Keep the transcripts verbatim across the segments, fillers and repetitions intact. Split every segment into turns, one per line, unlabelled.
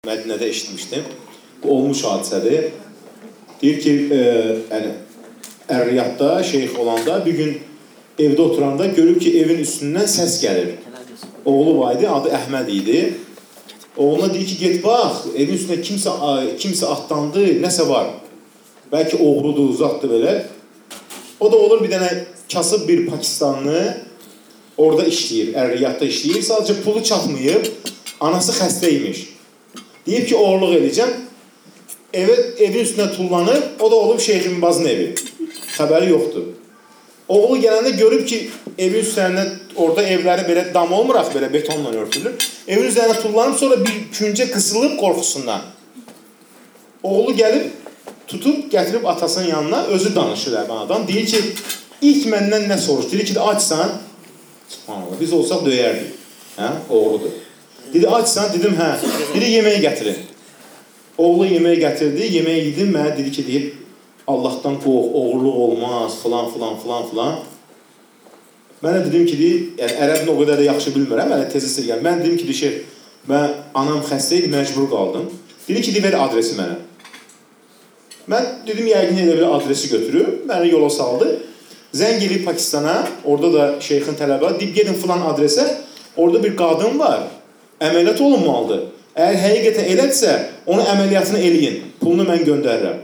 Mədinədə eşitmişdim. Bu olmuş hadisədir. Deyir ki, e, yəni, Ər-Riyadda şeyx olanda bir gün evdə oturanda görüb ki, evin üstündən səs gəlir. Oğlu var idi, adı Əhməd idi. Oğluna deyir ki, get bax, evin üstündə kimsə, kimsə atlandı, nəsə var. Bəlkə oğludur, uzaqdır belə. O da olur bir dənə kasıb bir Pakistanlı orada işləyir, Ər-Riyadda işləyir. Sadəcə pulu çatmayıb, anası xəstə imiş. Deyib ki, oğurluq edəcəm. Ev, evin üstünə tullanır, o da olub Şeyx İbn Bazın evi. Xəbəri yoxdur. Oğlu gələndə görüb ki, evin üstlərində, orada evləri belə dam olmuraq, belə betonla örtülür. Evin üzərində tullanıb, sonra bir küncə qısılıb qorxusundan. Oğlu gəlib, tutub, gətirib atasının yanına, özü danışır həbən adam. Deyir ki, ilk məndən nə soruş? Deyir ki, açsan, subhanallah, biz olsaq döyərdik. Hə, oğludur. Dedi, açsan, dedim, hə. Dedi, yeməyi gətirin. Oğlu yeməyi gətirdi, yeməyi yedim, mənə dedi ki, deyib, Allahdan qoğ, oğurluq olmaz, filan, filan, filan, filan. Mənə dedim ki, deyib, yəni ərəbini o qədər də yaxşı bilmirəm, mənə tezi silgəm. Mən dedim ki, deyib, şey, mən anam xəstə idi, məcbur qaldım. Dedi ki, deyib, ver adresi mənə. Mən dedim, yəqin elə belə adresi götürüb, məni yola saldı. Zəng eləyib Pakistana, orada da şeyxin tələbə, deyib, gedin filan adresə, orada bir qadın var, əməliyyat olunmalıdır. Əgər həqiqətən elədirsə, onun əməliyyatını eləyin, pulunu mən göndərirəm.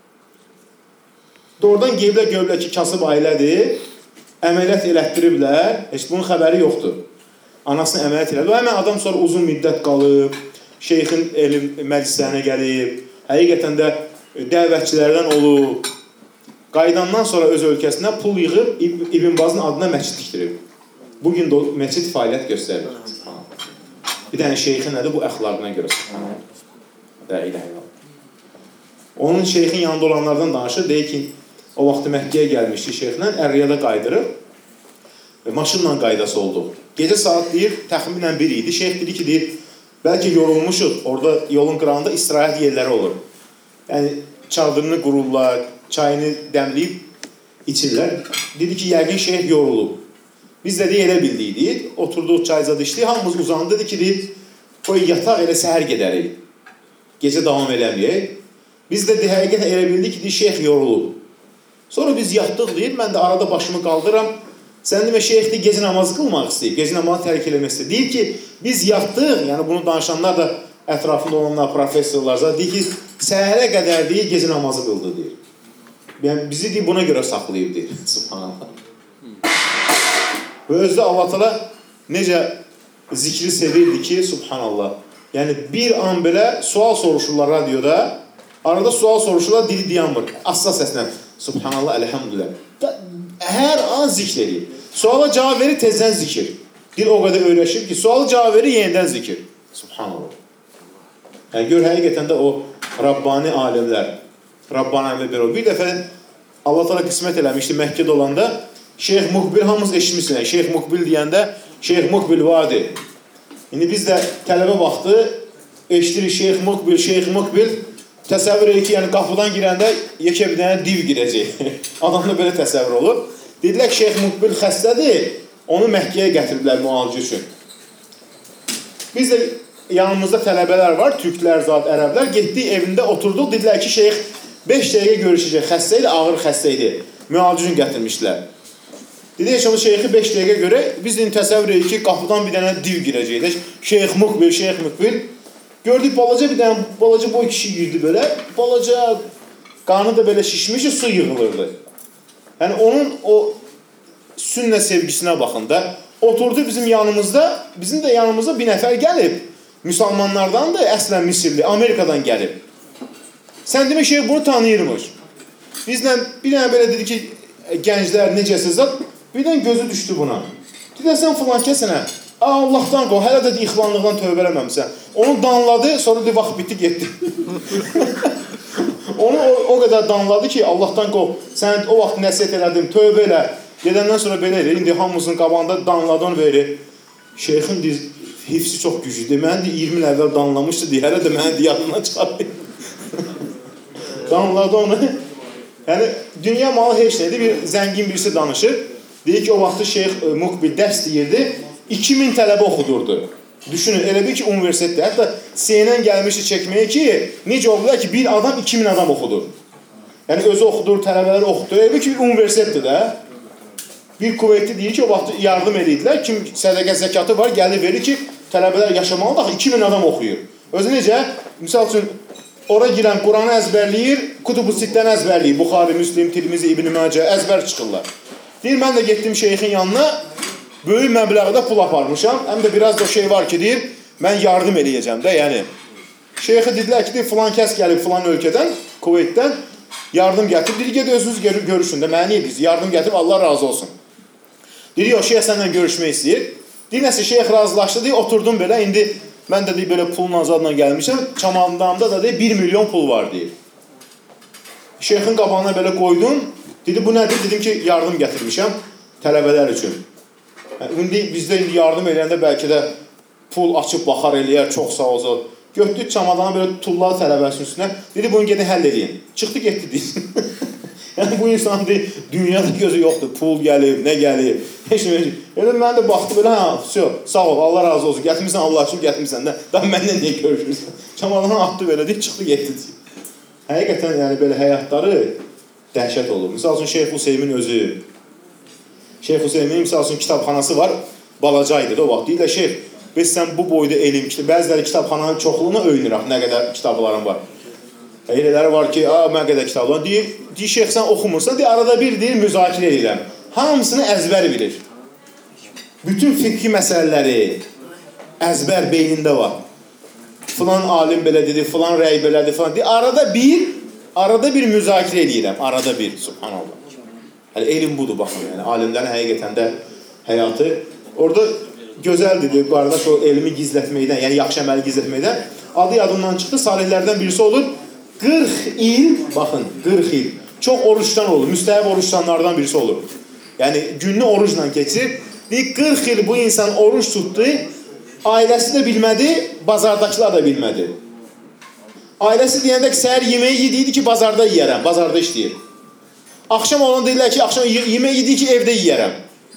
Doğrudan qeyblə görürlər ki, kasıb ailədir, əməliyyat elətdiriblər, heç bunun xəbəri yoxdur. Anasını əməliyyat elədir. Həmən adam sonra uzun müddət qalıb, şeyxin elm məclislərinə gəlib, həqiqətən də dəvətçilərdən olub. Qaydandan sonra öz ölkəsindən pul yığıb, İbn Bazın adına məscid tikdirib. Bugün də məscid fəaliyyət göstərir. Bir dənə şeyxin nədir? Bu əxlaqına görə. Də ilə ilə. Onun şeyxin yanında olanlardan danışır, deyir ki, o vaxtı Məhkiyə gəlmişdi şeyxlə, Ər-Riyada qaydırıb, maşınla qaydası oldu. Gecə saat deyir, təxminən bir idi. Şeyx dedi ki, deyir, bəlkə yorulmuşuq, orada yolun qırağında istirahət yerləri olur. Yəni, çadırını qururlar, çayını dəmləyib içirlər. Dedi ki, yəqin şeyx yorulub. Biz də deyə elə bildiydik, oturduq çayzada işləyik, hamımız uzandı, dedi ki, deyir, qoy yataq elə səhər gedərik, gecə davam eləməyək. Biz də həqiqət elə bildik ki, deyir, şeyx yorulub. Sonra biz yatdıq, deyir, mən də arada başımı qaldıram, sən demə, şeyx deyir, gecə namazı qılmaq istəyib, gecə namazı tərk eləmək istəyib. Deyir ki, biz yatdıq, yəni bunu danışanlar da ətrafında olanlar, professorlar, deyir ki, səhərə qədər deyir, gecə namazı qıldı, deyir. Yəni, bizi deyir, buna görə saxlayıb, deyir, subhanallah. Və özdə Allah təala necə zikri sevirdi ki, subhanallah. Yəni, bir an belə sual soruşurlar radioda, arada sual soruşurlar, dili dayanmır. Asla səslə, subhanallah, əlhəmdülillah. Hər an zikr edir. Suala cavab verir, tezdən zikir. Dil o qədər öyrəşib ki, sualı cavab verir, yenidən zikir. Subhanallah. Yəni, gör, həqiqətən də o Rabbani alimlər, Rabbani alimlər bir o. Bir dəfə Allah təala qismət eləmişdi Məkkədə olanda, Şeyx Muqbil, hamımız eşitmişsiniz. Şeyx Muqbil deyəndə, Şeyx Muqbil vadi. İndi biz də tələbə vaxtı eşitirik Şeyx Muqbil, Şeyx Muqbil. Təsəvvür edir ki, yəni qapıdan girəndə yekə bir dənə div girəcək. Adamda belə təsəvvür olur. Dedilər ki, Şeyx Muqbil xəstədir, onu Məkkəyə gətiriblər müalicə üçün. Biz də yanımızda tələbələr var, türklər, zat, ərəblər. Getdik evində oturduq, dedilər ki, Şeyx beş dəqiqə görüşəcək, xəstə idi, ağır xəstə idi. Müalicə üçün gətirmişlər. Dedik ki, Şeyxi beş dəqiqə görə, biz də təsəvvür edik ki, qapıdan bir dənə div girəcək. Şeyx Muqbil, Şeyx Muqbil. Gördük, balaca bir dənə, balaca boy kişi girdi belə. Balaca, qarnı da belə şişmiş, su yığılırdı. Yəni, onun o sünnə sevgisinə baxın da. Oturdu bizim yanımızda, bizim də yanımızda bir nəfər gəlib. Müsəlmanlardan da əslən Misirli, Amerikadan gəlib. Sən demə, Şeyx bunu tanıyırmış. Bizlə bir dənə belə dedi ki, gənclər necəsiz zat, birdən gözü düşdü buna. Dedə, sən filan kəsənə, Allahdan qo, hələ də ixvanlıqdan tövbə eləməmsən. Onu danladı, sonra da vaxt bitdi, getdi. Onu o, o qədər danladı ki, Allahdan qo, sən o vaxt nəsiyyət elədim, tövbə elə. Gedəndən sonra belə elə, indi hamımızın qabağında danladı onu verir. Şeyxin hifsi çox güclüdür. Mən də iyirmi il əvvəl danlamışdı, deyə, hələ də mənə yadından çıxardı. Danladı onu. Yəni, dünya malı heç neydi, bir zəngin birisi danışır. Deyir ki, o vaxtı Şeyx Muqbil dərs deyirdi, iki min tələbə oxudurdu. Düşünün, elə bir ki, universitetdə, hətta C N N gəlmişdi çəkməyə ki, necə oldular ki, bir adam iki min adam oxudur. Yəni, özü oxudur, tələbələr oxudur. Elə bir ki, bir universitetdir də. Bir kuvvetli deyir ki, o vaxt yardım edirdilər. Kim sədəqə zəkatı var, gəlir verir ki, tələbələr yaşamalı da iki min adam oxuyur. Özü necə? Misal üçün, ora girən Quranı əzbərləyir, Kutubu Sittəni əzbərləyir. Buxari, Müslim, Tirmizi, İbn-i Məcə əzbər çıxırlar. Deyir, mən də getdim şeyxin yanına, böyük məbləğdə pul aparmışam. Həm də biraz da şey var ki, deyir, mən yardım eləyəcəm də, yəni. Şeyxə dedilər ki, deyir, filan kəs gəlib filan ölkədən, Kuveytdən, yardım gətirib. Deyir, ged özünüz görüşün də, mənə niyə deyirsiniz? Yardım gətirib, Allah razı olsun. Deyir, yox, şeyx səndən görüşmək istəyir. Deyir, nəsə, şeyx razılaşdı, deyir, oturdum belə, indi mən də deyir, belə pulun azadla gəlmişəm, çamandamda da deyir, bir milyon pul var, deyir. Şeyxin qabağına belə qoydum, dedi, bu nədir? Dedim ki, yardım gətirmişəm tələbələr üçün. İndi bizdə indi yardım eləyəndə bəlkə də pul açıb baxar eləyər, çox sağ olsun. Götdü çamadanı belə tulladı tələbəsinin üstünə. Dedi, bunu gedin həll edin. Çıxdı, getdi deyir. Yəni bu insan deyir, dünyada gözü yoxdur. Pul gəlib, nə gəlib. Heç nə verir. Yəni mən də baxdı belə, hə, sağ ol, Allah razı olsun. Gətirmirsən, Allah üçün gətirmirsən də. Daha məndən niyə görüşürsən? Çamadanı atdı belə deyir, çıxdı, getdi deyir. Həqiqətən yəni belə həyatları dəhşət olur. Misal üçün Şeyx Hüseymin özü. Şeyx Hüseymin misal üçün kitabxanası var, balacaydı da o vaxt. Deyirlər, Şeyx, biz sən bu boyda elm, bəziləri kitabxananın çoxluğuna öyünürək, nə qədər kitabların var. Elələri var ki, nə qədər kitablar. Deyir, deyir, Şeyx, sən oxumursan, deyir, arada bir deyir, müzakirə edirəm. Hamısını əzbər bilir. Bütün fiqhi məsələləri əzbər beynində var. Filan alim belə dedi, filan rəy belədir, filan. Deyir, arada bir, arada bir müzakirə edirəm, arada bir, subhanallah. Yəni, elm budur, baxın, yəni, alimlərin həqiqətən də həyatı. Orada gözəldir, bu arada o elmi gizlətməkdən, yəni yaxşı əməli gizlətməkdən adı yadımdan çıxdı, salihlərdən birisi olur, qırx il, baxın, qırx il, çox oruçdan olur, müstəhəb oruçdanlardan birisi olur. Yəni, gününü orucla keçir, deyir, qırx il bu insan oruç tutdu, ailəsi də bilmədi, bazardakılar da bilmədi. Ailəsi deyəndə ki, səhər yeməyi yediydi ki, bazarda yiyərəm, bazarda işləyir. Axşam olan deyirlər ki, axşam yemək yediyi ki, evdə yiyərəm.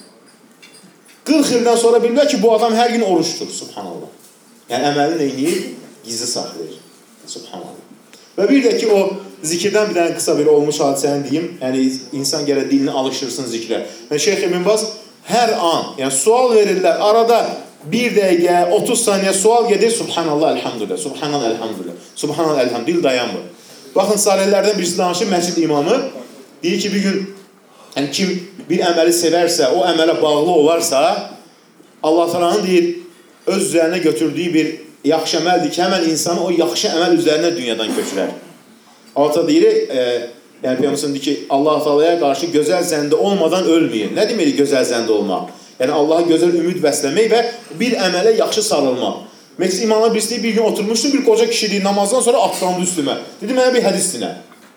qırx ildən sonra bilirlər ki, bu adam hər gün oruçdur, subhanallah. Yəni, əməli neyini gizli saxlayır, subhanallah. Və bir də ki, o zikirdən bir dənə qısa bir olmuş hadisəni deyim, yəni insan gələ dilini alışırsın zikrə. Yəni, Şeyx İbn Baz hər an, yəni sual verirlər, arada bir dəqiqə, otuz saniyə sual gedir, subhanallah, elhamdülillah, subhanallah, elhamdülillah, subhanallah, elhamdülillah, dil dayanmır. Baxın, salihlərdən birisi danışır, məscid imamı, deyir ki, bir gün yəni, kim bir əməli sevərsə, o əmələ bağlı olarsa, Allah Teala'nın deyir, öz üzərinə götürdüyü bir yaxşı əməldir ki, həmən insanı o yaxşı əməl üzərinə dünyadan köçürər. Allah Teala deyir, e, yəni Peyğəmbər deyir ki, Allah Teala'ya qarşı gözəl zəndə olmadan ölməyin. Nə deməkdir gözəl zəndə olmaq? Yəni Allaha gözəl ümid bəsləmək və bir əmələ yaxşı sarılmaq. Məclis imamı birisi bir gün oturmuşdu, bir qoca kişi deyir, namazdan sonra atlandı üstümə. Dedi, mənə bir hədis dinə.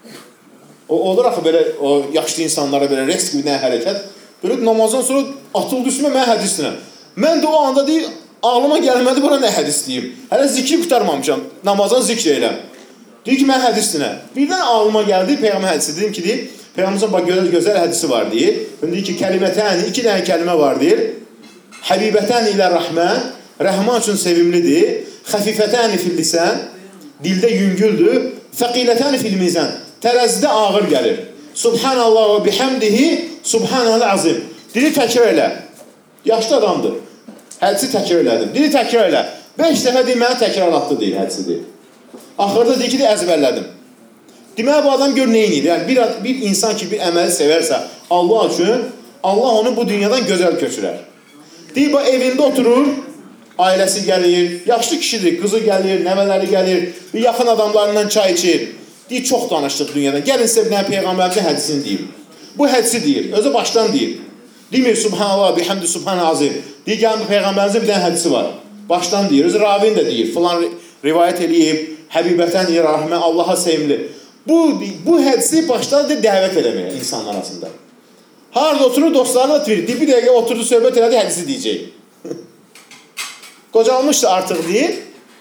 O, olur axı belə, o yaşlı insanlara belə rəqs gibi nə hərəkət. Böyle namazdan sonra atıldı üstümə, mənə hədis dinə. Mən də o anda deyir, ağlıma gəlmədi, buna nə hədis deyim. Hələ zikri qutarmamışam, namazdan zikr eyləm. Deyir ki, mən hədis dinə. Birdən ağlıma gəldi, Peyğəmbər hədisi. Dedim ki, deyir, Peyğəmbərimizin bax, gözəl, gözəl hədisi var, deyir. Deyir ki, kəlimətəni, iki dənə kəlmə var, deyir. Həbibətən ilə rəhmən, rəhman üçün sevimlidir. Xəfifətəni fil lisən, dildə yüngüldür. Fəqilətəni fil mizən, tərəzidə ağır gəlir. Subhanallah və bihamdihi, subhanallah azim. Dili təkrar elə. Yaşlı adamdır. Hədisi təkrar elədim. Dili təkrar elə. Beş dəfə deyir, mənə təkrarlatdı, deyir, hədisi deyir. Axırda deyir ki, əzbərlədim. Deməli, bu adam gör neyini? Yəni, bir, bir insan ki, bir əməli sevərsə, Allah üçün, Allah onu bu dünyadan gözəl köçürər. Deyir, bu evində oturur, ailəsi gəlir, yaşlı kişidir, qızı gəlir, nəvələri gəlir, bir yaxın adamlarından çay içir. Deyir, çox danışdıq dünyadan. Gəlin sizə bir dənə Peyğəmbərimizin hədisini deyim. Bu hədisi deyir, özü başdan deyir. Demir, subhanallah, bihamdi, subhanallah azim. Deyir, gəlin Peyğəmbərimizin bir dənə hədisi var. Başdan deyir, özü ravin də deyir, filan rivayət eləyib, həbibətən rəhmən, Allaha sevimli. Bu, bu hədisi başladı dəvət eləməyə insanlar arasında. Harada oturur, dostlarına da deyir, bir dəqiqə oturdu, söhbət elədi, hədisi deyəcək. Qocalmışdı artıq deyir.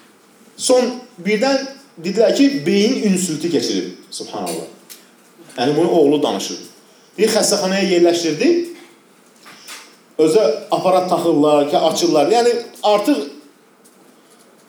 Son birdən dedilər ki, beyin insültü keçirib. Subhanallah. Yəni, bunu oğlu danışır. Bir xəstəxanaya yerləşdirdi. Özə aparat taxırlar, açırlar. Yəni, artıq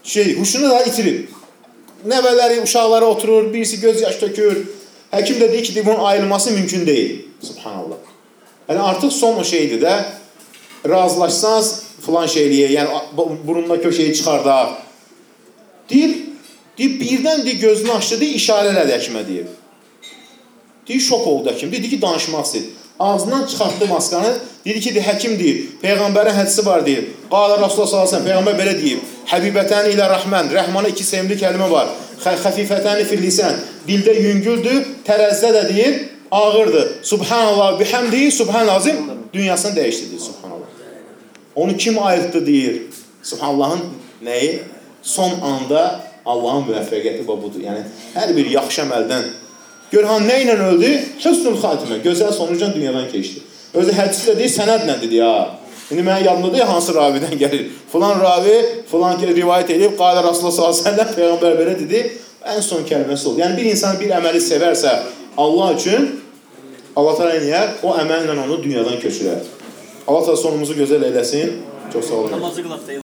şey, huşunu da itirib. Nəvələri, uşaqları oturur, birisi göz yaş tökür. Həkim də deyir ki, bunun ayrılması mümkün deyil. Subhanallah. Yəni artıq son o şeydir də, razılaşsanız filan şeyliyə, yəni burunla köşeyi çıxardaq. Deyir, deyir, birdən deyir, gözünü açdı, deyir, işarə elədi həkimə deyir. Deyir, şok oldu həkim, deyir ki, danışmaq istəyir. Ağzından çıxartdı maskanı, deyir ki, deyir, həkim deyir, Peyğəmbərin hədisi var deyir. Qala Rasulullah sallallahu əleyhi və səlləm, Peyğəmbər belə deyib, Həbibətən ilə Rəhmən, Rəhmana iki sevimli kəlmə var. Xəfifətən fil lisan, dildə yüngüldür, tərəzidə də deyir, ağırdır. Subhanallah, bihamdihi, subhanallah, dünyasını dəyişdi deyir, subhanallah. Onu kim ayırtdı deyir, subhanallahın nəyi? Son anda Allahın müvəffəqiyyəti budur. Yəni, hər bir yaxşı əməldən Görhan nə ilə öldü? Hüsnül xatimə, gözəl sonucla dünyadan keçdi. Özü hədislə deyir, sənədlə dedi ya. İndi mənə yadımdadır ya, hansı ravidən gəlir. Filan ravi, filan rivayət edib, Qalə Rasulullah sallallahu əleyhi və səlləm, Peyğəmbər belə dedi, ən son kəlməsi oldu. Yəni, bir insan bir əməli sevərsə, Allah üçün, Allah təala eləyər, o əməllə onu dünyadan köçürər. Allah təala sonumuzu gözəl eləsin. Çox sağ olun.